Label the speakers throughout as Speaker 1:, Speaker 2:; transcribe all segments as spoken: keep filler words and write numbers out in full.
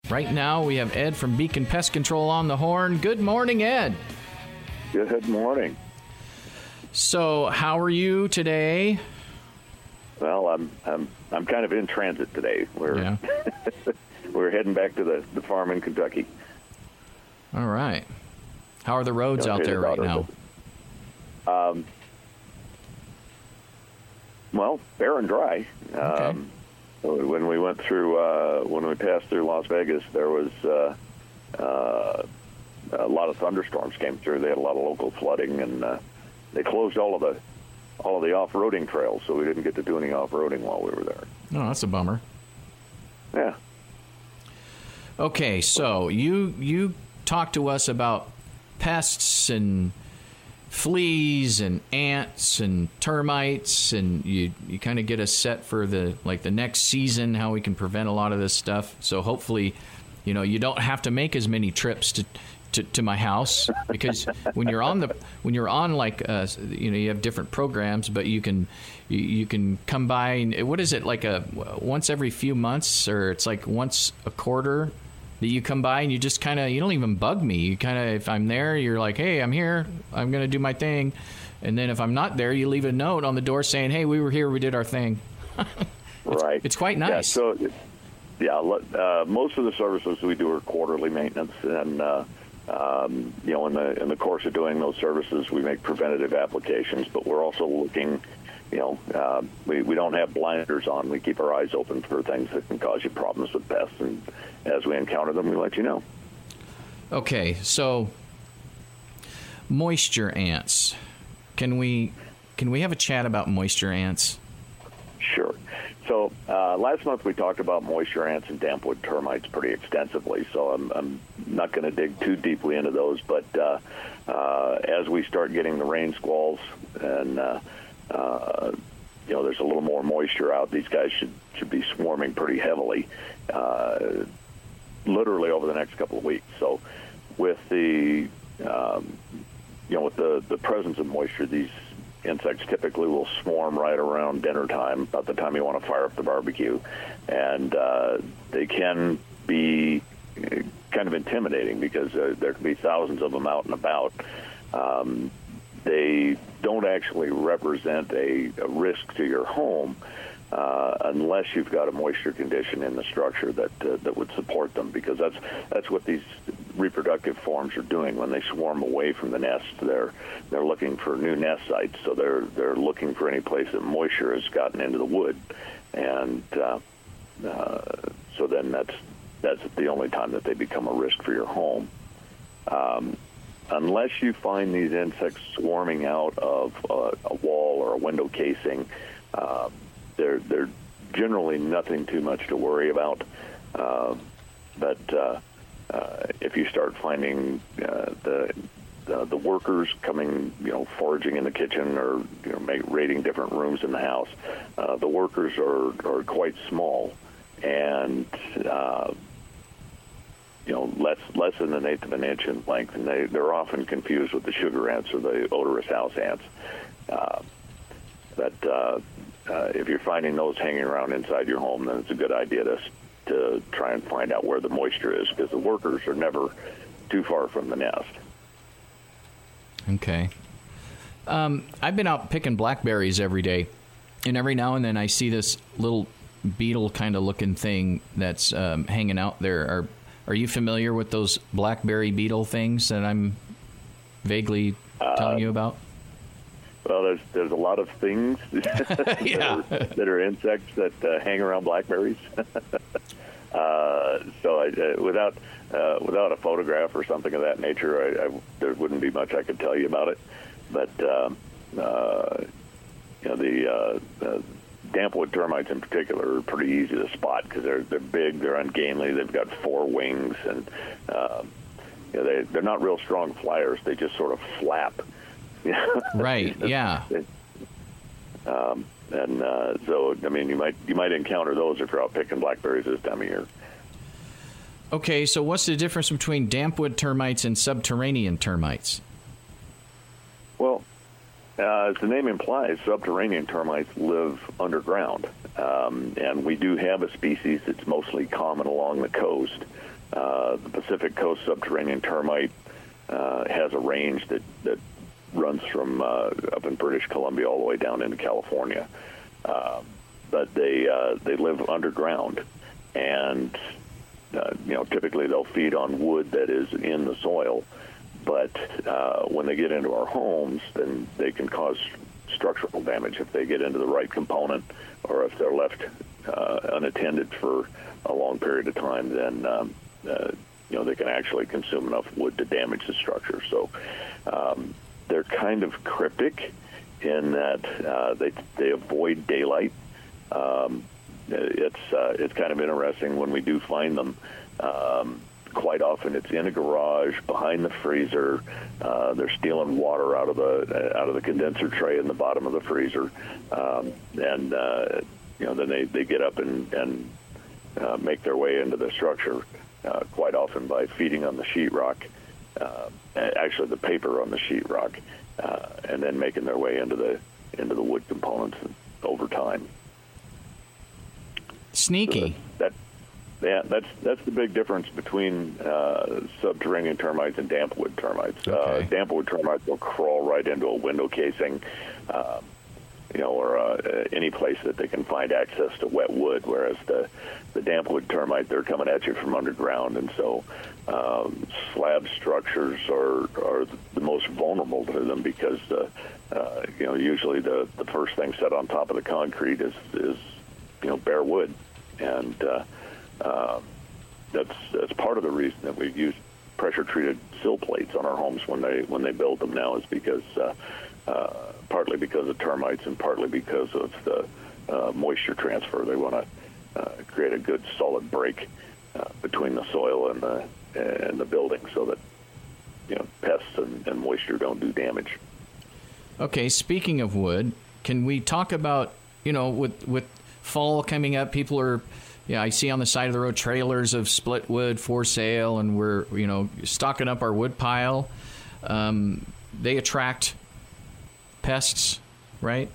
Speaker 1: Right now, we have Ed from Beacon Pest Control on the horn. Good morning, Ed.
Speaker 2: Good morning.
Speaker 1: So, how are you today?
Speaker 2: Well, I'm I'm I'm kind of in transit today. We're
Speaker 1: Yeah.
Speaker 2: we're heading back to the, the farm in Kentucky.
Speaker 1: All right. How are the roads
Speaker 2: Don't
Speaker 1: out
Speaker 2: say
Speaker 1: there
Speaker 2: the
Speaker 1: right
Speaker 2: daughter,
Speaker 1: now?
Speaker 2: Um, well, bare and dry.
Speaker 1: Okay.
Speaker 2: Um, when we went through, uh, when we passed through Las Vegas, there was uh, uh, a lot of thunderstorms came through. They had a lot of local flooding, and uh, they closed all of the all of the off-roading trails, so we didn't get to do any off-roading while we were there.
Speaker 1: Oh, that's a bummer.
Speaker 2: Yeah.
Speaker 1: Okay, so you you talk to us about pests and fleas and ants and termites, and you, you kind of get us set for the like the next season, how we can prevent a lot of this stuff. So hopefully, you know, you don't have to make as many trips to to, to my house, because when you're on the when you're on like uh, you know, you have different programs, but you can you, you can come by and what is it, like a once every few months, or it's like once a quarter that you come by and you just kind of, you don't even bug me. You kind of, if I'm there, you're like, hey, I'm here. I'm going to do my thing. And then if I'm not there, you leave a note on the door saying, hey, we were here. We did our thing. it's,
Speaker 2: Right.
Speaker 1: It's quite nice.
Speaker 2: Yeah, so, yeah, uh, most of the services we do are quarterly maintenance. And, uh, um, you know, in the, in the course of doing those services, we make preventative applications. But we're also looking, you know, uh, we, we don't have blinders on. We keep our eyes open for things that can cause you problems with pests. And as we encounter them, we let you know.
Speaker 1: Okay, so moisture ants. Can we can we have a chat about moisture ants?
Speaker 2: Sure. So uh, last month we talked about moisture ants and dampwood termites pretty extensively, so I'm, I'm not going to dig too deeply into those. But uh, uh, as we start getting the rain squalls and uh, uh, you know, there's a little more moisture out, these guys should should be swarming pretty heavily, uh, literally over the next couple of weeks. So with the um, you know, with the, the presence of moisture, these insects typically will swarm right around dinner time, about the time you want to fire up the barbecue. And uh, they can be kind of intimidating because uh, there can be thousands of them out and about. Um, they don't actually represent a, a risk to your home uh, unless you've got a moisture condition in the structure that uh, that would support them, because that's that's what these reproductive forms are doing. When they swarm away from the nest, they're they're looking for new nest sites. So they're they're looking for any place that moisture has gotten into the wood, and uh, uh, so then that's that's the only time that they become a risk for your home. Um, unless you find these insects swarming out of uh, a wall or a window casing, uh, they're they're generally nothing too much to worry about. Uh, but uh, uh, if you start finding uh, the, the the workers coming, you know, foraging in the kitchen or, you know, make, raiding different rooms in the house, uh, the workers are are quite small and uh, you know, less less than an eighth of an inch in length, and they they're often confused with the sugar ants or the odorous house ants. Uh, but uh, uh, if you're finding those hanging around inside your home, then it's a good idea to to try and find out where the moisture is, because the workers are never too far from the nest.
Speaker 1: Okay. Um, I've been out picking blackberries every day, and every now and then I see this little beetle kind of looking thing that's um, hanging out there. Are Are you familiar with those blackberry beetle things that I'm vaguely telling uh, you about?
Speaker 2: Well, there's there's a lot of things that,
Speaker 1: yeah.
Speaker 2: are, that are insects that uh, hang around blackberries. uh, so I, uh, without uh, without a photograph or something of that nature, I, I, there wouldn't be much I could tell you about it. But um, uh, you know, the uh, uh, dampwood termites in particular are pretty easy to spot because they're they're big, they're ungainly, they've got four wings, and uh, you know, they they're not real strong flyers. They just sort of flap.
Speaker 1: Right. Yeah.
Speaker 2: um, and uh, so, I mean, you might you might encounter those if you're out picking blackberries this time of year.
Speaker 1: Okay. So, what's the difference between dampwood termites and subterranean termites?
Speaker 2: Well, uh, as the name implies, subterranean termites live underground, um, and we do have a species that's mostly common along the coast. Uh, the Pacific Coast subterranean termite uh, has a range that, that runs from uh, up in British Columbia all the way down into California. Uh, but they uh, they live underground, and uh, you know typically they'll feed on wood that is in the soil. But uh, when they get into our homes, then they can cause structural damage if they get into the right component, or if they're left uh, unattended for a long period of time. Then um, uh, you know they can actually consume enough wood to damage the structure. So um, they're kind of cryptic in that uh, they they avoid daylight. Um, it's uh, it's kind of interesting when we do find them. Um, quite often, it's in a garage behind the freezer. Uh, they're stealing water out of the out of the condenser tray in the bottom of the freezer, um, and uh, you know then they, they get up and and uh, make their way into the structure. Uh, quite often by feeding on the sheetrock, uh, actually the paper on the sheetrock, uh, and then making their way into the into the wood components over time.
Speaker 1: Sneaky.
Speaker 2: So that, that, yeah, that's that's the big difference between uh, subterranean termites and dampwood termites.
Speaker 1: Okay.
Speaker 2: Uh, dampwood termites will crawl right into a window casing, uh, you know, or uh, any place that they can find access to wet wood. Whereas the the dampwood termite, they're coming at you from underground, and so um, slab structures are are the most vulnerable to them because uh, uh, you know usually the the first thing set on top of the concrete is is you know bare wood, and uh, uh, that's that's part of the reason that we've used pressure treated sill plates on our homes when they when they build them now is because uh, uh, partly because of termites and partly because of the uh, moisture transfer. They want to uh, create a good solid break uh, between the soil and the and the building so that you know pests and, and moisture don't do damage.
Speaker 1: Okay, speaking of wood, can we talk about you know with with fall coming up, people are, yeah, I see on the side of the road trailers of split wood for sale, and we're, you know, stocking up our wood pile. Um, they attract pests, right?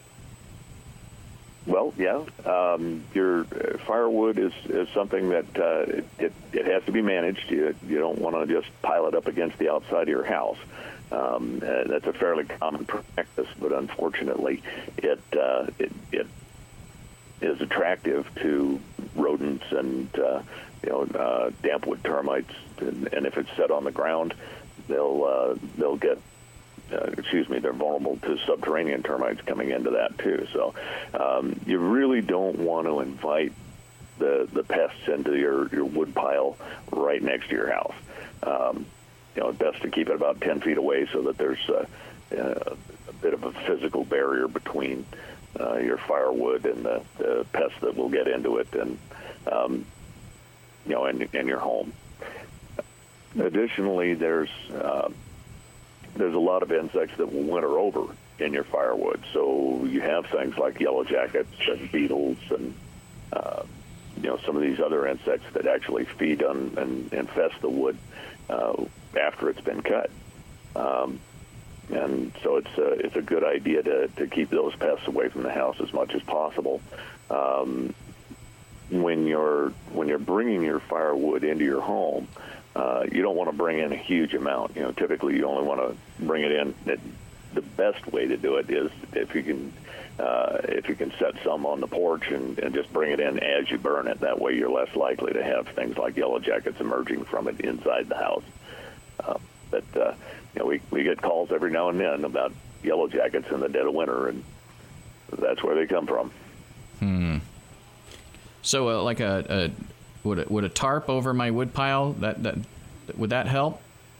Speaker 2: Well, yeah. Um, your uh, firewood is, is something that uh, it, it, it has to be managed. You, you don't want to just pile it up against the outside of your house. Um, uh, that's a fairly common practice, but unfortunately, it uh, it, it is attractive to rodents and uh, you know uh, dampwood termites, and, and if it's set on the ground, they'll uh, they'll get uh, excuse me they're vulnerable to subterranean termites coming into that too. So um, you really don't want to invite the the pests into your your wood pile right next to your house. Um, you know, it's best to keep it about ten feet away so that there's uh, uh, a bit of a physical barrier between Uh, your firewood and the, the pests that will get into it, and um, you know, in, in your home. Additionally, there's uh, there's a lot of insects that will winter over in your firewood. So you have things like yellow jackets and beetles, and uh, you know some of these other insects that actually feed on and infest the wood uh, after it's been cut. Um, And so it's a, it's a good idea to, to keep those pests away from the house as much as possible. Um, when you're when you're bringing your firewood into your home, uh, you don't want to bring in a huge amount. You know, typically you only want to bring it in. It, the best way to do it is if you can uh, if you can set some on the porch and, and just bring it in as you burn it. That way you're less likely to have things like yellow jackets emerging from it inside the house. Uh, but uh, You know, we, we get calls every now and then about yellow jackets in the dead of winter, and that's where they come from.
Speaker 1: Hmm. So, uh, like a, a would a, would a tarp over my wood pile that that would that help?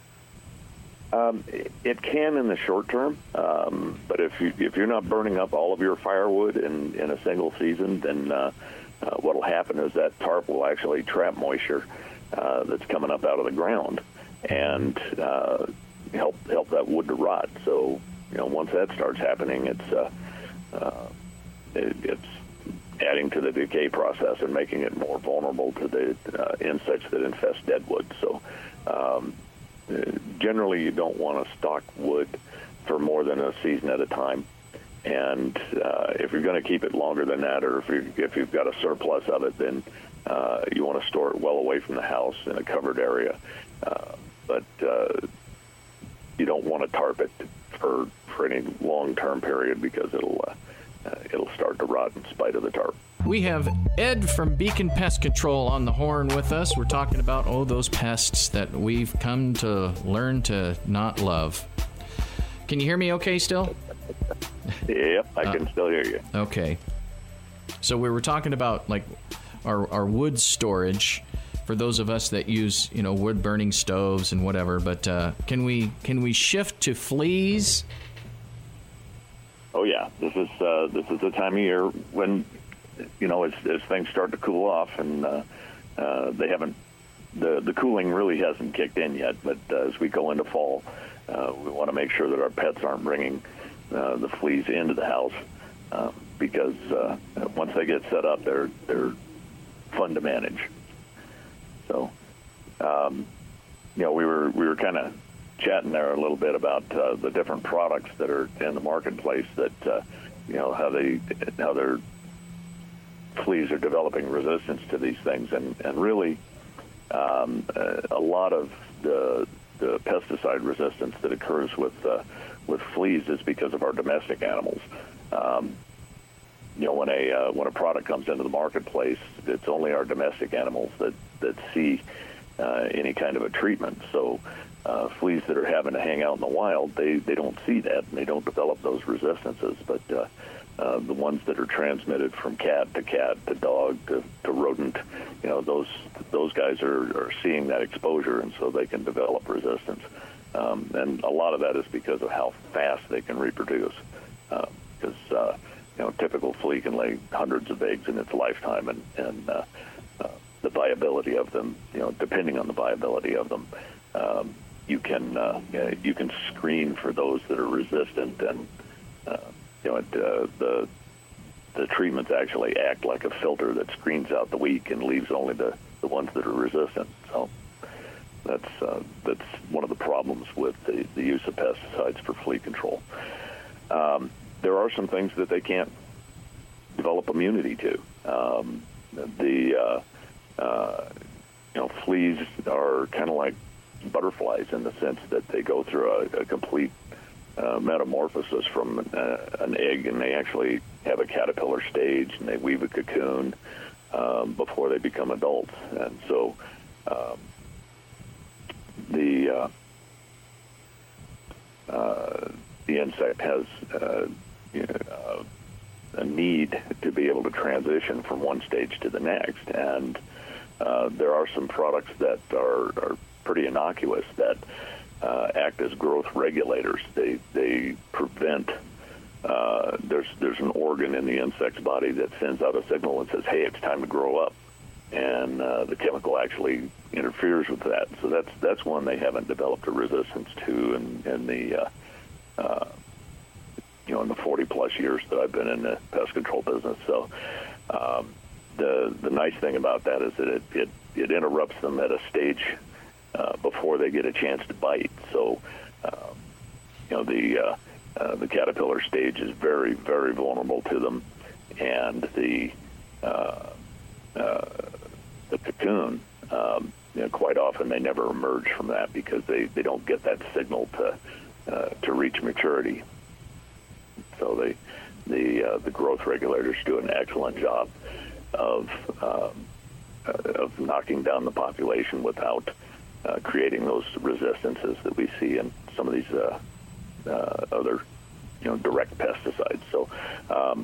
Speaker 2: Um, it, it can in the short term, um, but if you if you're not burning up all of your firewood in, in a single season, then uh, uh, what will happen is that tarp will actually trap moisture uh, that's coming up out of the ground, and uh, help help that wood to rot. So, you know, once that starts happening, it's uh, uh, it, it's adding to the decay process and making it more vulnerable to the uh, insects that infest dead wood. So, um, generally, you don't want to stock wood for more than a season at a time. And uh, if you're going to keep it longer than that, or if you if you've got a surplus of it, then Uh, you want to store it well away from the house in a covered area, uh, but uh, you don't want to tarp it for for any long-term period because it'll uh, uh, it'll start to rot in spite of the tarp.
Speaker 1: We have Ed from Beacon Pest Control on the horn with us. We're talking about, oh, those pests that we've come to learn to not love. Can you hear me okay still?
Speaker 2: Yep, I can uh, still hear you.
Speaker 1: Okay. So we were talking about, like, our, our wood storage for those of us that use, you know, wood-burning stoves and whatever. But uh, can we can we shift to fleas?
Speaker 2: Oh, yeah. This is, uh, this is the time of year when... You know, as, as things start to cool off, and uh, uh, they haven't, the the cooling really hasn't kicked in yet. But uh, as we go into fall, uh, we want to make sure that our pets aren't bringing uh, the fleas into the house uh, because uh, once they get set up, they're they're fun to manage. So, um, you know, we were we were kind of chatting there a little bit about uh, the different products that are in the marketplace that uh, you know how they how they're fleas are developing resistance to these things, and, and really um, uh, a lot of the, the pesticide resistance that occurs with uh, with fleas is because of our domestic animals. Um, you know, when a uh, when a product comes into the marketplace, it's only our domestic animals that that see uh, any kind of a treatment. So uh, fleas that are having to hang out in the wild, they, they don't see that, and they don't develop those resistances. But uh, Uh, the ones that are transmitted from cat to cat to dog to, to rodent, you know, those those guys are, are seeing that exposure, and so they can develop resistance. Um, and a lot of that is because of how fast they can reproduce. Because, uh, uh, you know, a typical flea can lay hundreds of eggs in its lifetime, and, and uh, uh, the viability of them, you know, depending on the viability of them, um, you can uh, you can screen for those that are resistant, and uh, You know, it, uh, the the treatments actually act like a filter that screens out the weak and leaves only the, the ones that are resistant. So that's uh, that's one of the problems with the, the use of pesticides for flea control. Um, there are some things that they can't develop immunity to. Um, the uh, uh, you know, fleas are kind of like butterflies in the sense that they go through a, a complete Uh, metamorphosis from uh, an egg, and they actually have a caterpillar stage, and they weave a cocoon um, before they become adults. And so um, the uh, uh, the insect has uh, you know, uh, a need to be able to transition from one stage to the next. And uh, there are some products that are, are pretty innocuous that Uh, act as growth regulators. They they prevent. Uh, there's there's an organ in the insect's body that sends out a signal and says, "Hey, it's time to grow up," and uh, the chemical actually interferes with that. So that's that's one they haven't developed a resistance to in, in the uh, uh, you know in the forty plus years that I've been in the pest control business. So um, the the nice thing about that is that it it, it interrupts them at a stage Uh, before they get a chance to bite. So, uh, you know, the uh, uh, the caterpillar stage is very, very vulnerable to them, and the uh, uh, the cocoon, um, you know, quite often they never emerge from that because they, they don't get that signal to uh, to reach maturity. So they the uh, the growth regulators do an excellent job of um, uh, of knocking down the population without Uh, creating those resistances that we see in some of these uh, uh, other, you know, direct pesticides. So, um,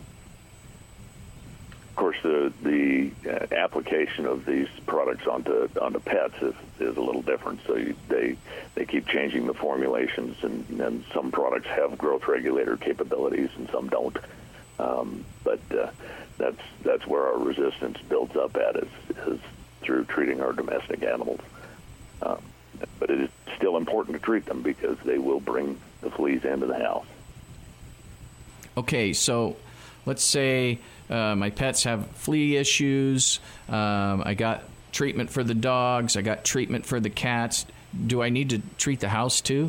Speaker 2: of course, the the uh, application of these products onto onto pets is, is a little different. So you, they they keep changing the formulations, and, and some products have growth regulator capabilities, and some don't. Um, but uh, that's that's where our resistance builds up at is, is through treating our domestic animals. Um, but it is still important to treat them because they will bring the fleas into the house.
Speaker 1: Okay, so let's say uh, my pets have flea issues. Um, I got treatment for the dogs. I got treatment for the cats. Do I need to treat the house too?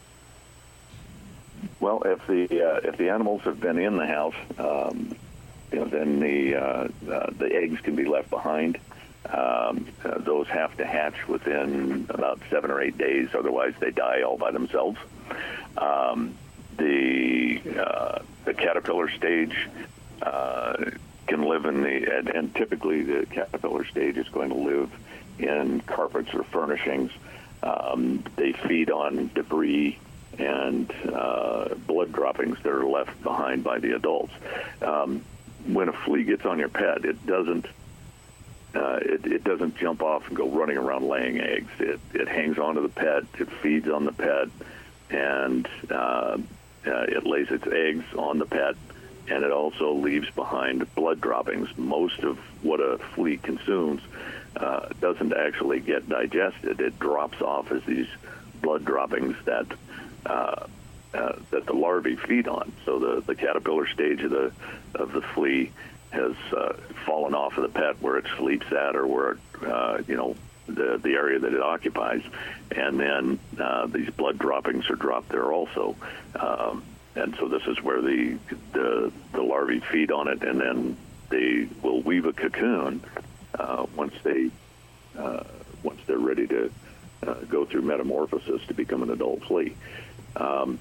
Speaker 2: Well, if the uh, if the animals have been in the house, um, you know, then the uh, uh, the eggs can be left behind. Um, uh, those have to hatch within about seven or eight days, otherwise they die all by themselves. Um, the uh, the caterpillar stage uh, can live in the, and, and typically the caterpillar stage is going to live in carpets or furnishings. Um, they feed on debris and uh, blood droppings that are left behind by the adults. Um, when a flea gets on your pet, it doesn't uh, it, it doesn't jump off and go running around laying eggs. It, it hangs onto the pet, it feeds on the pet, and uh, uh, it lays its eggs on the pet, and it also leaves behind blood droppings. Most of what a flea consumes uh, doesn't actually get digested. It drops off as these blood droppings that uh, uh, that the larvae feed on. So the, the caterpillar stage of the of the flea has uh, fallen off of the pet where it sleeps at, or where it, uh, you know the the area that it occupies, and then uh, these blood droppings are dropped there also. Um, and so this is where the, the the larvae feed on it, and then they will weave a cocoon uh, once they uh, once they're ready to uh, go through metamorphosis to become an adult flea. Um,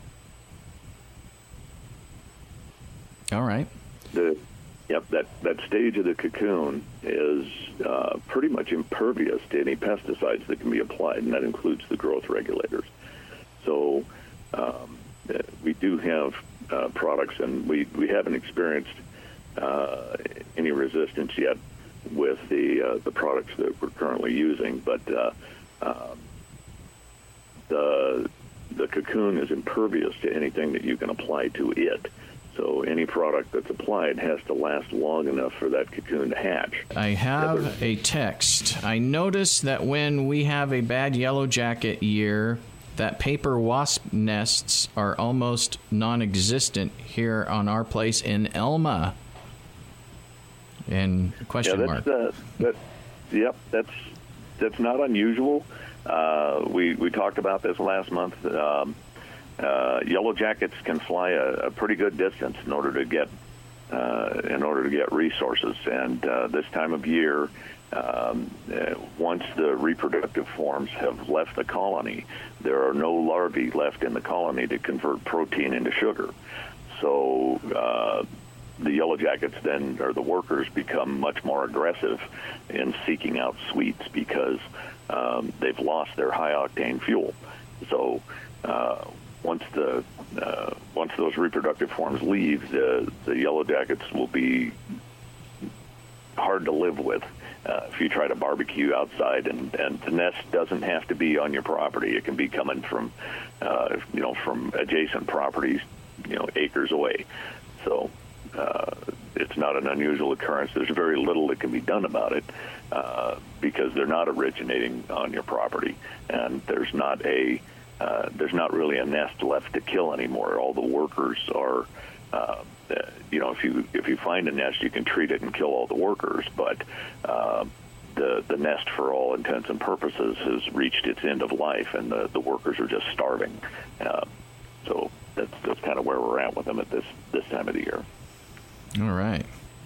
Speaker 1: All right.
Speaker 2: The Yep, that, that stage of the cocoon is uh, pretty much impervious to any pesticides that can be applied, and that includes the growth regulators. So um, we do have uh, products, and we, we haven't experienced uh, any resistance yet with the uh, the products that we're currently using, but uh, um, the the cocoon is impervious to anything that you can apply to it. So any product that's applied has to last long enough for that cocoon to hatch.
Speaker 1: I have a text. I noticed that when we have a bad yellow jacket year, that paper wasp nests are almost non-existent here on our place in Elma. And question
Speaker 2: yeah,
Speaker 1: mark.
Speaker 2: Uh, that, yep, that's that's not unusual. Uh, we we talked about this last month. Um, Uh, yellow jackets can fly a, a pretty good distance in order to get uh, in order to get resources, and uh, this time of year, um, uh, once the reproductive forms have left the colony, there are no larvae left in the colony to convert protein into sugar. So uh, the yellow jackets then, or the workers, become much more aggressive in seeking out sweets because um, they've lost their high octane fuel. So uh, Once the uh, once those reproductive forms leave, the the yellow jackets will be hard to live with. Uh, if you try to barbecue outside, and, and the nest doesn't have to be on your property; it can be coming from uh, you know from adjacent properties, you know, acres away. So uh, it's not an unusual occurrence. There's very little that can be done about it uh, because they're not originating on your property, and there's not a Uh, there's not really a nest left to kill anymore. All the workers are, uh, you know, if you if you find a nest, you can treat it and kill all the workers. But uh, the the nest, for all intents and purposes, has reached its end of life, and the, the workers are just starving. Uh, so that's that's kind of where we're at with them at this this time of the year.
Speaker 1: All right.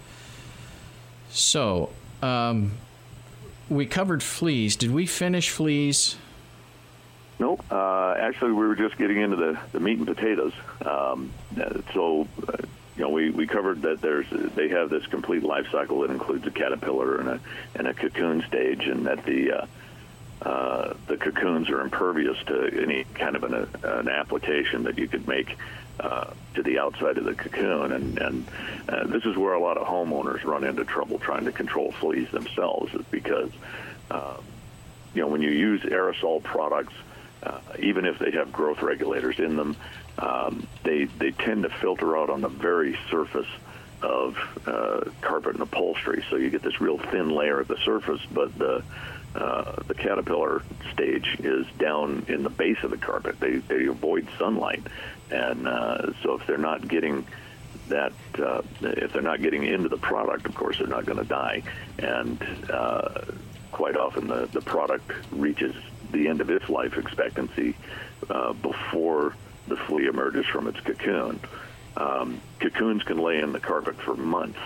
Speaker 1: So um, we covered fleas. Did we finish fleas?
Speaker 2: Nope. Uh, actually, we were just getting into the, the meat and potatoes. Um, so, uh, you know, we, we covered that there's they have this complete life cycle that includes a caterpillar and a and a cocoon stage, and that the uh, uh, the cocoons are impervious to any kind of an, an application that you could make uh, to the outside of the cocoon. And, and uh, this is where a lot of homeowners run into trouble trying to control fleas themselves, is because, uh, you know, when you use aerosol products, Uh, even if they have growth regulators in them, um, they they tend to filter out on the very surface of uh, carpet and upholstery. So you get this real thin layer at the surface, but the uh, the caterpillar stage is down in the base of the carpet. They they avoid sunlight, and uh, so if they're not getting that, uh, if they're not getting into the product, of course they're not going to die, and uh, quite often the the product reaches the end of its life expectancy uh, before the flea emerges from its cocoon. Um, cocoons can lay in the carpet for months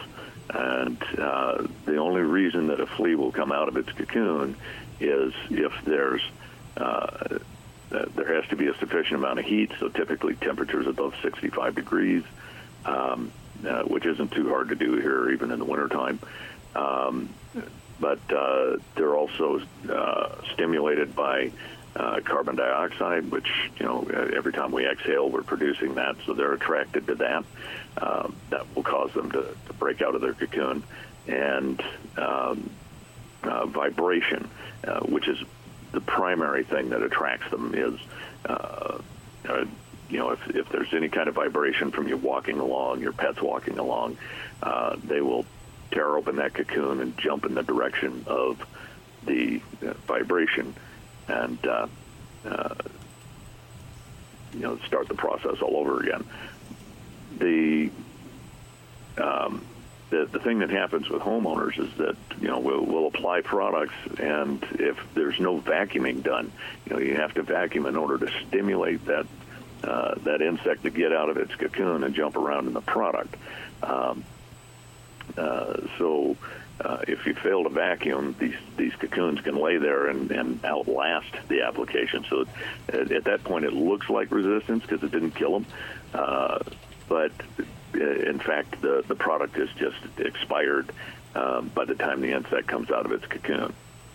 Speaker 2: And uh, the only reason that a flea will come out of its cocoon is if there's uh, there has to be a sufficient amount of heat, so typically temperatures above sixty-five degrees, um, uh, which isn't too hard to do here, even in the wintertime. Um, but uh, they're also uh, stimulated by uh, carbon dioxide, which, you know, every time we exhale, we're producing that, so they're attracted to that. Um, that will cause them to, to break out of their cocoon. And um, uh, vibration, uh, which is the primary thing that attracts them, is, uh, uh, you know, if, if there's any kind of vibration from you walking along, your pet's walking along, uh, they will tear open that cocoon and jump in the direction of the uh, vibration and, uh, uh, you know, start the process all over again. The, um, the the thing that happens with homeowners is that, you know, we'll, we'll apply products, and if there's no vacuuming done, you know, you have to vacuum in order to stimulate that uh, that insect to get out of its cocoon and jump around in the product. Um, uh, so uh, if you fail to vacuum, these these cocoons can lay there and, and outlast the application. So at, at that point, it looks like resistance because it didn't kill them. Uh, but in fact, the, the product is just expired um, by the time the insect comes out of its cocoon.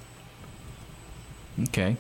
Speaker 1: Okay.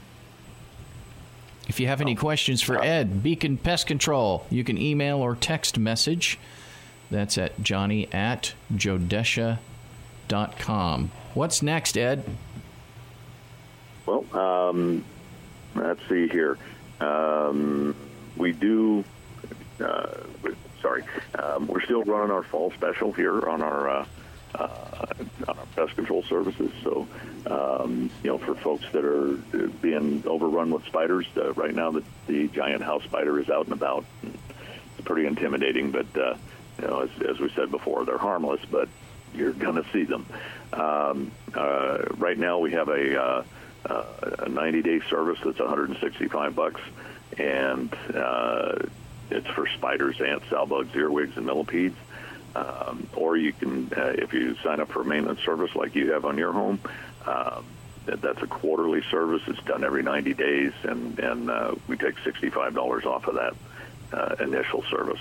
Speaker 1: If you have any questions for Ed, Beacon Pest Control, you can email or text message. That's at johnny at jodesha dot com. What's next, Ed?
Speaker 2: Well, um, let's see here. Um, we do... Uh, sorry, um, we're still running our fall special here on our uh, uh, on our pest control services. So, um, you know, for folks that are being overrun with spiders, uh, right now the, the giant house spider is out and about. It's pretty intimidating, but uh, you know, as, as we said before, they're harmless, but you're going to see them. Um, uh, right now, we have a uh, uh, a ninety-day service that's one hundred sixty-five bucks, and uh, it's for spiders, ants, sow bugs, earwigs, and millipedes. Um, or you can, uh, if you sign up for a maintenance service like you have on your home, um, that, that's a quarterly service. It's done every ninety days, and, and uh, we take sixty-five dollars off of that uh, initial service.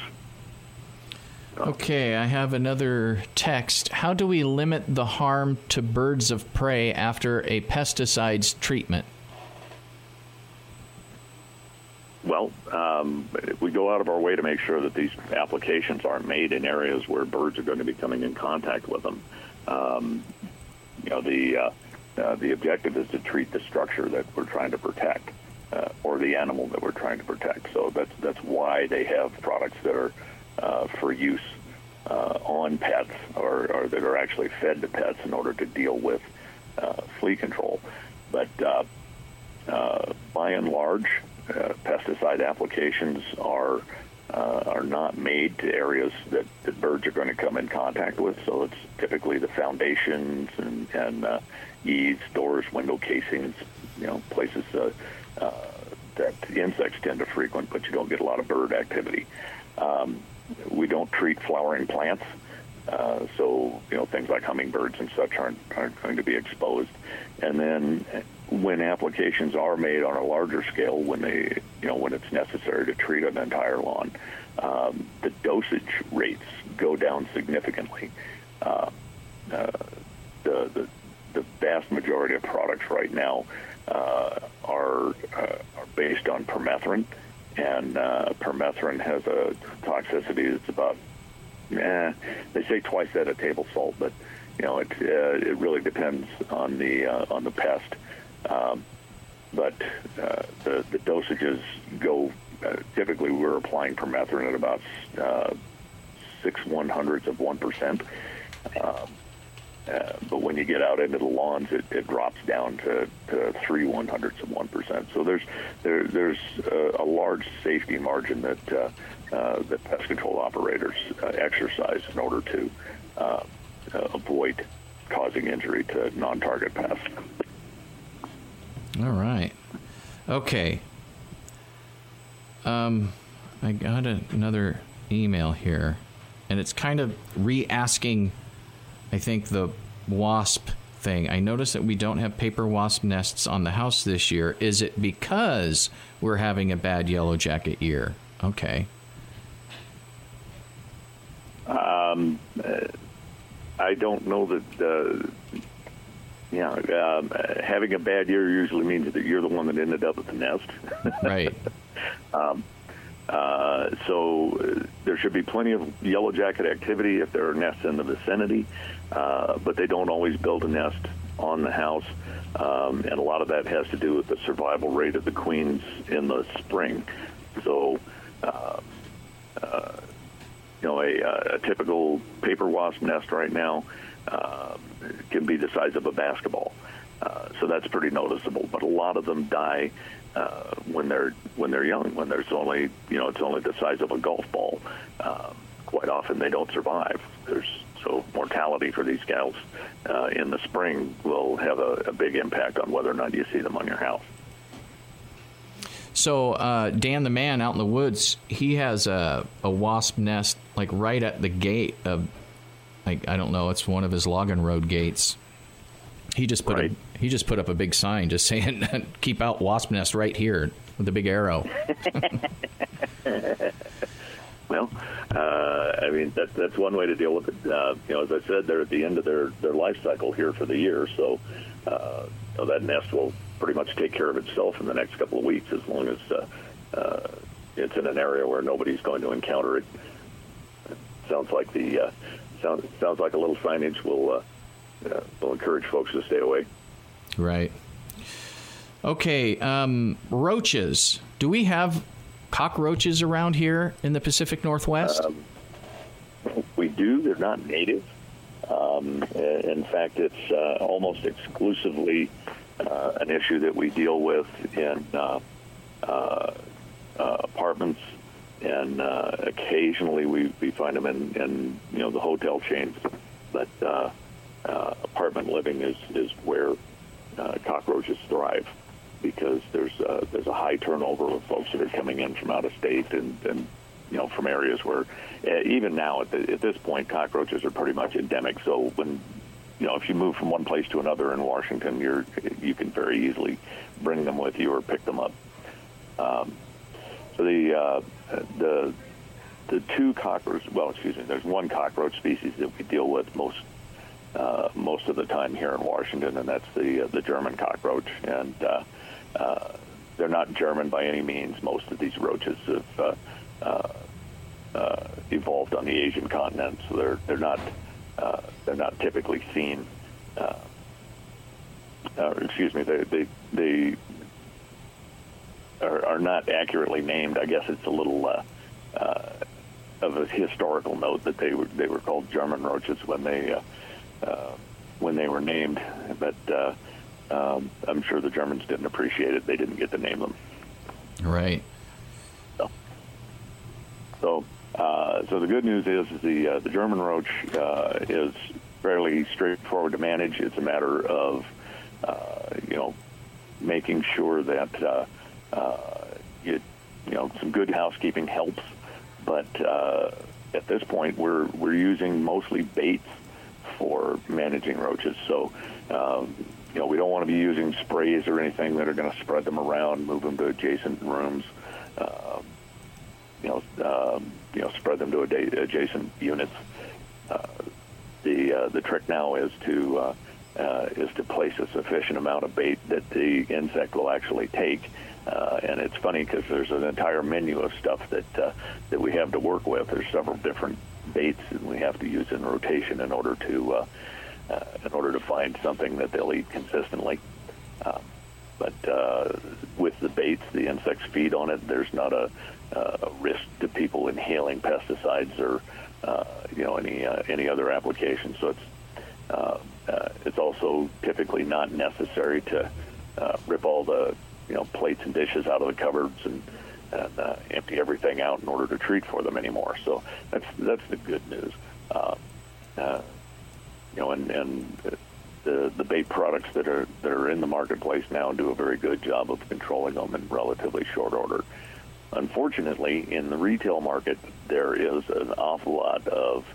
Speaker 1: Okay, I have another text. How do we limit the harm to birds of prey after a pesticides treatment?
Speaker 2: Well, um, we go out of our way to make sure that these applications aren't made in areas where birds are going to be coming in contact with them. Um, you know, the uh, uh, the objective is to treat the structure that we're trying to protect, uh, or the animal that we're trying to protect. So that's that's why they have products that are uh, for use uh, on pets, or, or that are actually fed to pets in order to deal with uh, flea control. But uh, uh, by and large, Uh, pesticide applications are uh, are not made to areas that, that birds are going to come in contact with. So it's typically the foundations and, and uh, eaves, doors, window casings, you know, places uh, uh, that insects tend to frequent, but you don't get a lot of bird activity. Um, we don't treat flowering plants. Uh, so, you know, things like hummingbirds and such aren't, aren't going to be exposed. And then when applications are made on a larger scale, when they, you know, when it's necessary to treat an entire lawn, um, the dosage rates go down significantly. Uh, uh, the, the the vast majority of products right now uh, are uh, are based on permethrin, and uh, permethrin has a toxicity that's about, eh, they say twice that of table salt, but you know, it uh, it really depends on the uh, on the pest. Um, but uh, the the dosages go. Uh, typically, we're applying permethrin at about uh, six one hundredths of one percent. Um, uh, but when you get out into the lawns, it, it drops down to, to three one hundredths of one percent. So there's there there's a, a large safety margin that uh, uh, that pest control operators uh, exercise in order to uh, uh, avoid causing injury to non-target pests.
Speaker 1: All right. Okay. Um, I got a, another email here, and it's kind of re-asking I think the wasp thing, I noticed that we don't have paper wasp nests on the house this year. Is it because we're having a bad yellow jacket year? Okay.
Speaker 2: Um, I don't know that, uh, yeah, um, having a bad year usually means that you're the one that ended up at the nest.
Speaker 1: Right.
Speaker 2: um, uh, so uh, there should be plenty of yellow jacket activity if there are nests in the vicinity, uh, but they don't always build a nest on the house, um, and a lot of that has to do with the survival rate of the queens in the spring. So, uh, uh, you know, a, a typical paper wasp nest right now uh, can be the size of a basketball. Uh, so that's pretty noticeable. But a lot of them die uh, when they're when they're young. When there's only you know it's only the size of a golf ball. Um, quite often they don't survive. There's so mortality for these gals uh, in the spring will have a, a big impact on whether or not you see them on your house.
Speaker 1: So uh, Dan the man out in the woods, he has a, a wasp nest like right at the gate of, like I don't know, it's one of his Logan Road gates. He just put
Speaker 2: right.
Speaker 1: a, he just put up a big sign just saying keep out wasp nest right here with a big arrow.
Speaker 2: Well, uh, I mean that that's one way to deal with it. Uh, you know, as I said, they're at the end of their, their life cycle here for the year, so uh, you know, that nest will pretty much take care of itself in the next couple of weeks, as long as uh, uh, it's in an area where nobody's going to encounter it. Sounds like the uh, sounds sounds like a little signage will uh, uh, will encourage folks to stay away.
Speaker 1: Right. Okay. Um, roaches. Do we have cockroaches around here in the Pacific Northwest?
Speaker 2: Um, we do. They're not native. Um, in fact, it's uh, almost exclusively uh, an issue that we deal with in uh, uh, uh, apartments, and uh, occasionally we, we find them in, in you know the hotel chains. But uh, uh, apartment living is is where uh, cockroaches thrive, because there's uh, there's a high turnover of folks that are coming in from out of state and, and you know from areas where uh, even now at, the, at this point cockroaches are pretty much endemic. So when you know if you move from one place to another in Washington, you're you can very easily bring them with you or pick them up. Um, so the uh, the the two cockroach well excuse me there's one cockroach species that we deal with most uh, most of the time here in Washington, and that's the uh, the German cockroach. And uh, Uh, they're not German by any means. Most of these roaches have uh, uh, uh, evolved on the Asian continent, so they're they're not uh, they're not typically seen. Uh, uh, excuse me, they they they are, are not accurately named. I guess it's a little uh, uh, of a historical note that they were they were called German roaches when they uh, uh, when they were named, but. Uh, Um, I'm sure the Germans didn't appreciate it. They didn't get to name them.
Speaker 1: Right.
Speaker 2: So, so, uh, so the good news is, is the uh, the German roach uh, is fairly straightforward to manage. It's a matter of uh, you know making sure that uh, uh, you you know some good housekeeping helps. But uh, at this point, we're we're using mostly baits for managing roaches. So. Um, You know, we don't want to be using sprays or anything that are going to spread them around, move them to adjacent rooms, uh, you know, um, you know, spread them to ad- adjacent units. Uh, the uh, the trick now is to uh, uh, is to place a sufficient amount of bait that the insect will actually take. Uh, and it's funny because there's an entire menu of stuff that uh, that we have to work with. There's several different baits that we have to use in rotation in order to. Uh, Uh, in order to find something that they'll eat consistently. Uh, but uh, with the baits, the insects feed on it. There's not a, uh, a risk to people inhaling pesticides or uh, you know any uh, any other applications. So it's uh, uh, it's also typically not necessary to uh, rip all the you know plates and dishes out of the cupboards and, and uh, empty everything out in order to treat for them anymore. So that's that's the good news. Uh, uh, You know, and, and the the bait products that are that are in the marketplace now do a very good job of controlling them in relatively short order. Unfortunately, in the retail market, there is an awful lot of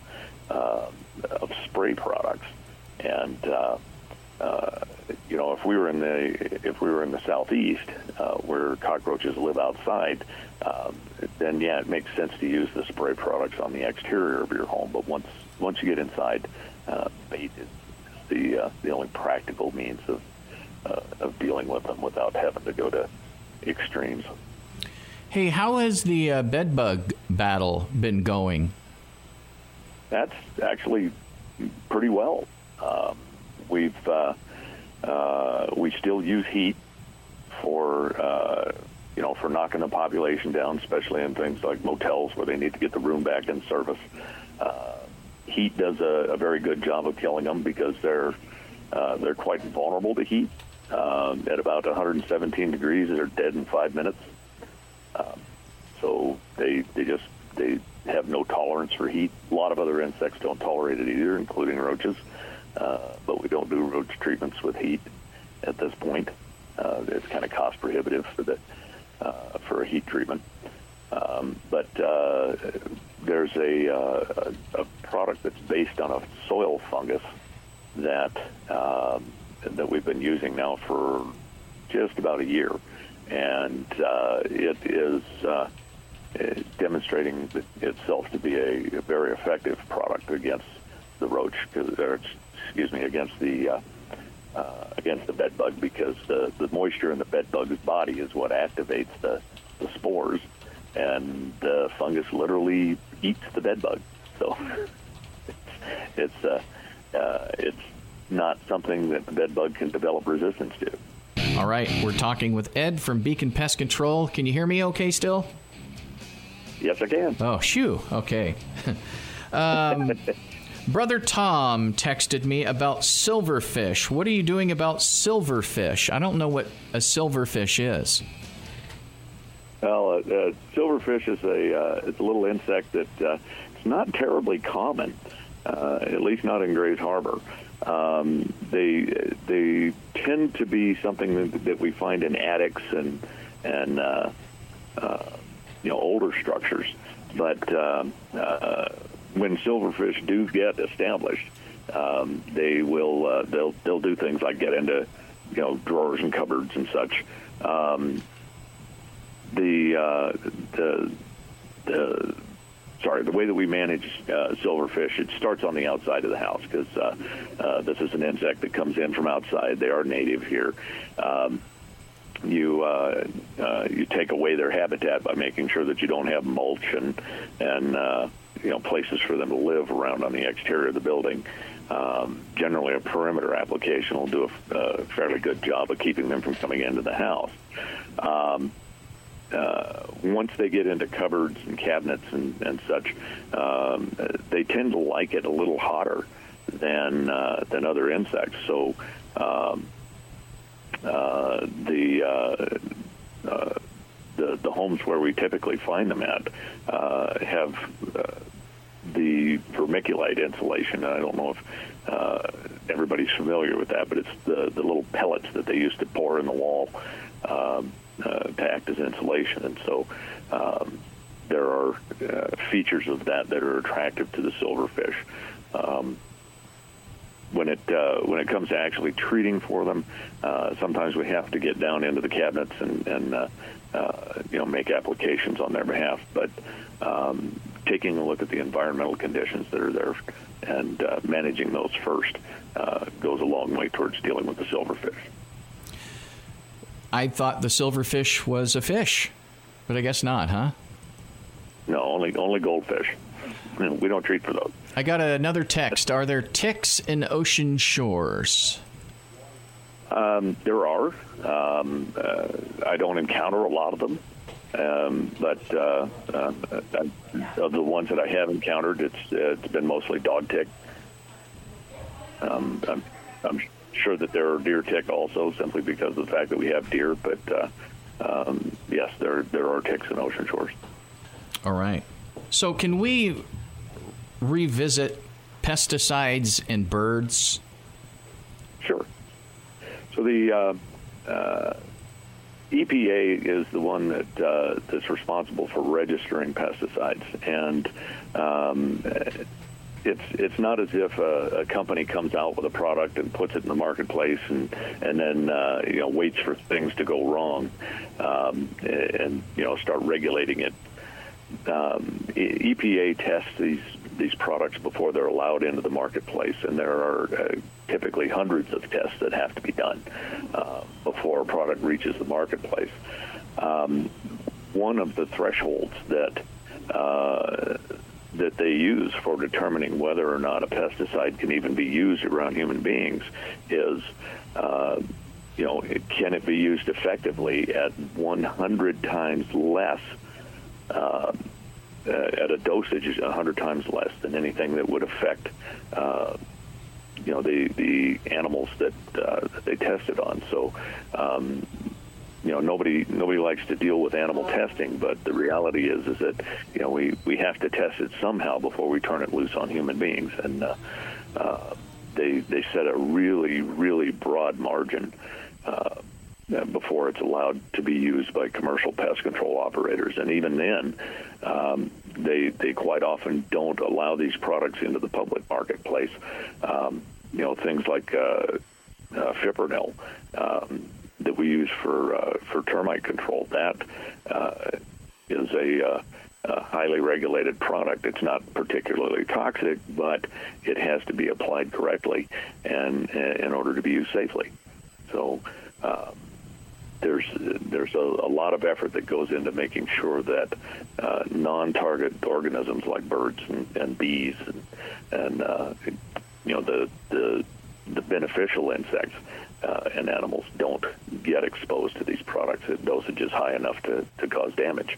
Speaker 2: uh, of spray products. And uh, uh, you know, if we were in the if we were in the southeast, uh, where cockroaches live outside, um, then yeah, it makes sense to use the spray products on the exterior of your home. But once once you get inside, uh, bait is the uh, the only practical means of uh, of dealing with them without having to go to extremes.
Speaker 1: Hey, how has the uh, bed bug battle been going?
Speaker 2: That's actually pretty well. Um, we've uh, uh, we still use heat for uh, you know for knocking the population down, especially in things like motels where they need to get the room back in service. Uh, heat does a, a very good job of killing them because they're uh, they're quite vulnerable to heat. Um, at about one hundred seventeen degrees, they're dead in five minutes. Um, so they they just they have no tolerance for heat. A lot of other insects don't tolerate it either, including roaches. Uh, but we don't do roach treatments with heat at this point. Uh, it's kind of cost prohibitive for the uh, for a heat treatment. Um, but uh, there's a, uh, a a product that's based on a soil fungus that um, that we've been using now for just about a year, and uh, it is uh, demonstrating itself to be a, a very effective product against the roach, because excuse me, against the uh, uh, against the bed bug, because the, the moisture in the bed bug's body is what activates the, the spores, and the fungus literally eats the bed bug. So it's it's, uh, uh, it's not something that the bed bug can develop resistance to.
Speaker 1: All right, we're talking with Ed from Beacon Pest Control. Can you hear me okay still?
Speaker 2: Yes, I can.
Speaker 1: Oh, shoo. Okay. um, Brother Tom texted me about silverfish. What are you doing about silverfish? I don't know what a silverfish is.
Speaker 2: Well, uh, uh, silverfish is a uh, it's a little insect that uh, it's not terribly common, uh, at least not in Grays Harbor. Um, they they tend to be something that, that we find in attics and and uh, uh, you know older structures, but um, uh, when silverfish do get established, um, they will uh, they'll they'll do things like get into you know drawers and cupboards and such. Um, the uh, the the sorry the way that we manage uh, silverfish, it starts on the outside of the house, because uh, uh, this is an insect that comes in from outside. They are native here. Um, You uh, uh, you take away their habitat by making sure that you don't have mulch and and uh, you know places for them to live around on the exterior of the building. Um, generally, a perimeter application will do a, a fairly good job of keeping them from coming into the house. Um, uh, once they get into cupboards and cabinets and, and such, um, they tend to like it a little hotter than uh, than other insects. So. Um, Uh, the, uh, uh, the the homes where we typically find them at uh, have uh, the vermiculite insulation. I don't know if uh, everybody's familiar with that, but it's the, the little pellets that they used to pour in the wall um, uh, to act as insulation. And so um, there are uh, features of that that are attractive to the silverfish. Um, When it uh, when it comes to actually treating for them, uh, sometimes we have to get down into the cabinets and, and uh, uh, you know make applications on their behalf. But um, taking a look at the environmental conditions that are there and uh, managing those first uh, goes a long way towards dealing with the silverfish.
Speaker 1: I thought the silverfish was a fish, but I guess not, huh?
Speaker 2: No, only only goldfish. We don't treat for those.
Speaker 1: I got another text. Are there ticks in ocean shores?
Speaker 2: Um, there are. Um, uh, I don't encounter a lot of them, um, but uh, uh, of the ones that I have encountered, it's it's been mostly dog tick. Um, I'm, I'm sure that there are deer tick also, simply because of the fact that we have deer. But uh, um, yes, there there are ticks in ocean shores.
Speaker 1: All right. So can we revisit pesticides in birds?
Speaker 2: Sure. So the uh, uh, E P A is the one that uh, that's responsible for registering pesticides, and um, it's it's not as if a, a company comes out with a product and puts it in the marketplace and and then uh, you know waits for things to go wrong um, and you know start regulating it. Um, E P A tests these these products before they're allowed into the marketplace, and there are uh, typically hundreds of tests that have to be done uh, before a product reaches the marketplace. Um, one of the thresholds that uh, that they use for determining whether or not a pesticide can even be used around human beings is, uh, you know, can it be used effectively at one hundred times less, uh, at a dosage one hundred times less than anything that would affect, uh, you know, the the animals that, uh, that they tested on. So, um, you know, nobody nobody likes to deal with animal testing, but the reality is is that you know we, we have to test it somehow before we turn it loose on human beings, and uh, uh, they they set a really really broad margin uh, before it's allowed to be used by commercial pest control operators, and even then, um, they they quite often don't allow these products into the public marketplace. Um, you know, things like uh, uh, Fipronil. Um, that we use for uh, for termite control. That uh, is a, uh, a highly regulated product. It's not particularly toxic, but it has to be applied correctly and in order to be used safely. So uh, there's there's a, a lot of effort that goes into making sure that uh, non-target organisms like birds and, and bees and, and uh, you know the the the beneficial insects Uh, and animals don't get exposed to these products at dosages high enough to, to cause damage.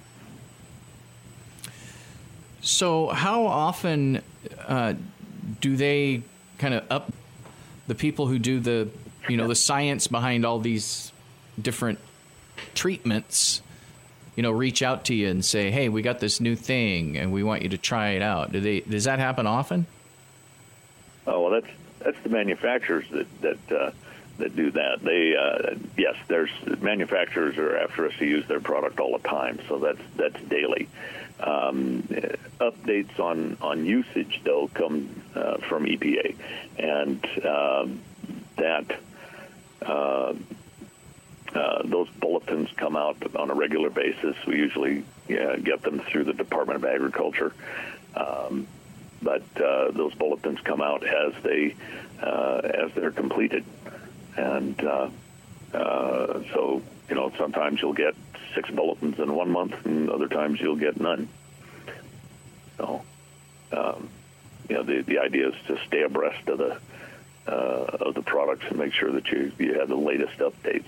Speaker 1: So how often uh, do they kind of up the people who do the, you know, the science behind all these different treatments, you know, reach out to you and say, hey, we got this new thing and we want you to try it out? Do they, does that happen often?
Speaker 2: Oh, well, that's, that's the manufacturers that, that, uh, that do that. They uh, yes, there's manufacturers are after us to use their product all the time, so that's that's daily. Um, updates on on usage though come uh, from E P A, and um, that uh, uh, those bulletins come out on a regular basis. We usually yeah, get them through the Department of Agriculture, um, but uh, those bulletins come out as they uh, as they're completed. And uh, uh, so, you know, sometimes you'll get six bulletins in one month, and other times you'll get none. So, um, you know, the the idea is to stay abreast of the uh, of the products and make sure that you you have the latest updates.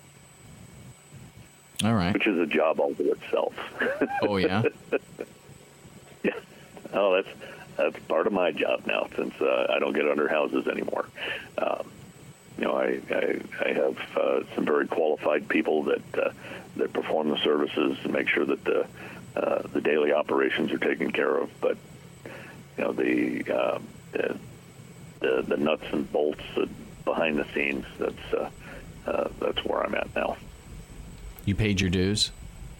Speaker 1: All right.
Speaker 2: Which is a job all to itself.
Speaker 1: Oh yeah.
Speaker 2: Yeah. Oh, that's that's part of my job now, since uh, I don't get under houses anymore. Um, You know, I, I, I have uh, some very qualified people that uh, that perform the services and make sure that the uh, the daily operations are taken care of. But you know, the uh, the, the the nuts and bolts behind the scenes, that's uh, uh, that's where I'm at now.
Speaker 1: You paid your dues?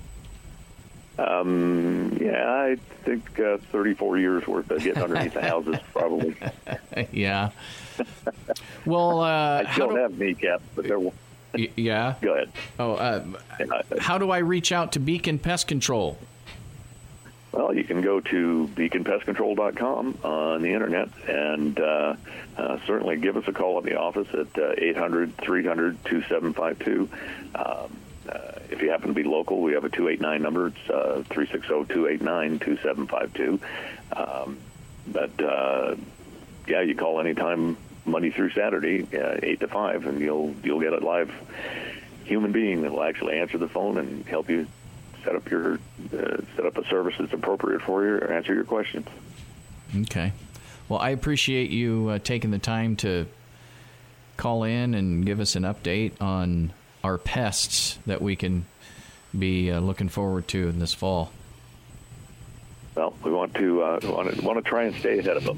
Speaker 2: Um, yeah, I think uh, thirty-four years worth of getting underneath the houses, probably.
Speaker 1: Yeah. Well, uh,
Speaker 2: I don't do, have kneecaps, but they're.
Speaker 1: Y- yeah.
Speaker 2: Go ahead.
Speaker 1: Oh, uh, how do I reach out to Beacon Pest Control?
Speaker 2: Well, you can go to beacon pest control dot com on the internet, and uh, uh, certainly give us a call at the office at uh, eight hundred, three hundred, two seven five two. Um, uh, if you happen to be local, we have a two eight nine number. It's uh, three six zero, two eight nine, two seven five two. Um, but, uh, yeah, you call anytime Monday through Saturday, uh, eight to five, and you'll you'll get a live human being that will actually answer the phone and help you set up your uh, set up a service that's appropriate for you or answer your questions.
Speaker 1: Okay. Well, I appreciate you uh, taking the time to call in and give us an update on our pests that we can be uh, looking forward to in this fall.
Speaker 2: Well, we want to uh, want to want to try and stay ahead of them.